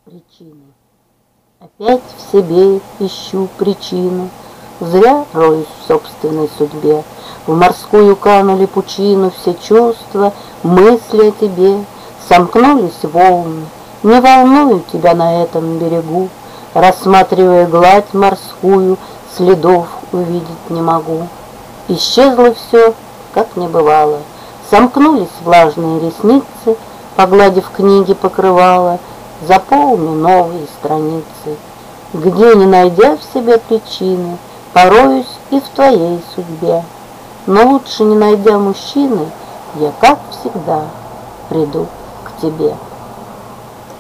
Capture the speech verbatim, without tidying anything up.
причины. Опять в себе ищу причину, зря роюсь в собственной судьбе. В морскую канули пучину все чувства, мысли о тебе. Сомкнулись волны, не волную тебя на этом берегу. Рассматривая гладь морскую, следов увидеть не могу. Исчезло все, как не бывало. Сомкнулись влажные ресницы, погладив книги покрывало, заполни новые страницы. Где, не найдя в себе причины, пороюсь и в твоей судьбе. Но лучше, не найдя мужчины, я, как всегда, приду к тебе.